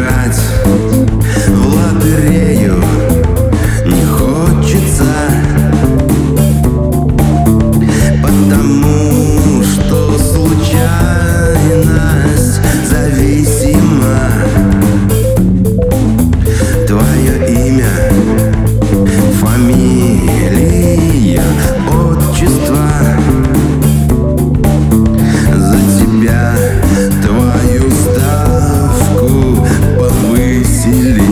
играть в лотерею не хочется, потому что случайность зависима. Твое имя, фамилия, отчество. За тебя твою ставку повысили.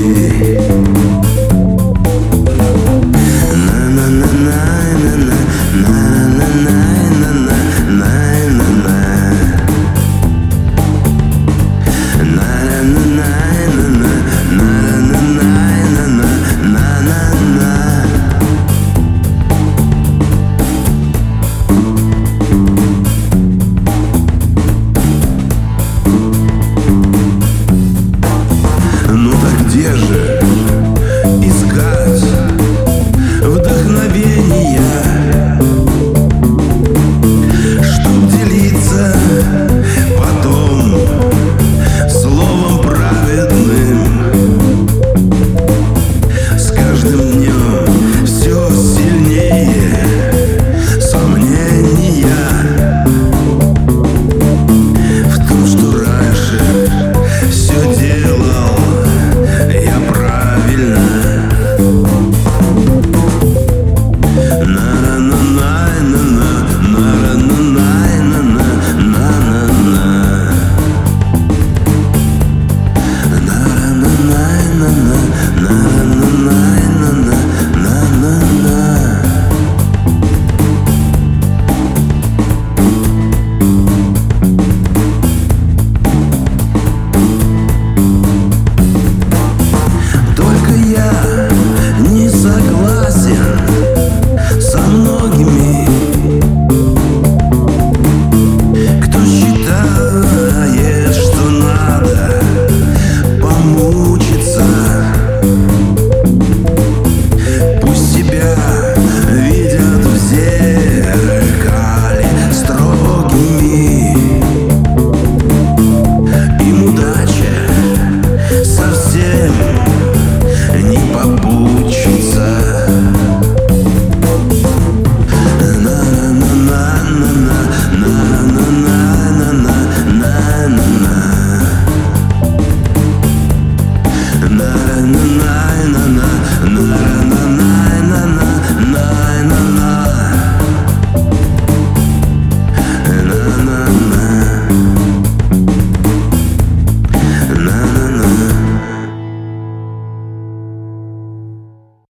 Ну так где же искать вдохновения, чтоб делиться потом словом праведным? С каждым днем все сильнее сомнения в том, что раньше все делал я правильно. Только я не согласен со многими, кто считает, что надо помучиться. Пусть себя видят в зеркале строгими, им удача совсем не попутчица. На